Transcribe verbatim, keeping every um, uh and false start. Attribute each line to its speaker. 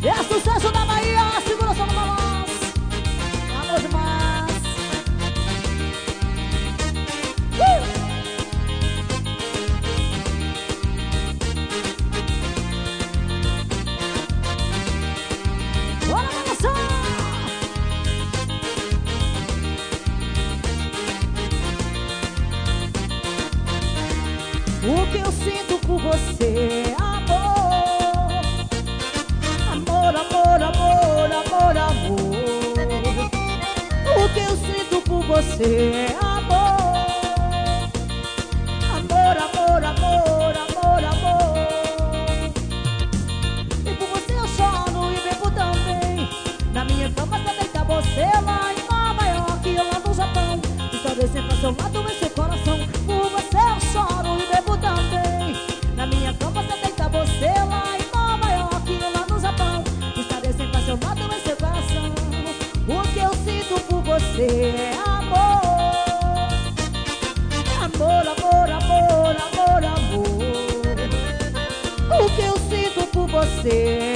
Speaker 1: É sucesso da Bahia, segura só no balanço. Amor demais. uh! Bora balançar. O que eu sinto por você, amor. Amor, amor, amor, amor, amor. O que eu sinto por você, amor. Amor, amor, amor, amor, amor. E por você eu choro e bebo também. Na minha cama só deita você lá em Nova York e eu lá no Japão. Estarei sempre ao seu lado em seu coração. Por você eu choro e bebo também. Na minha cama só deita você lá em Nova York e eu lá no Japão. Estarei sempre ao seu lado em seu coração. O que eu sinto por você é amor. Amor, amor, amor, amor, amor. O que eu sinto por você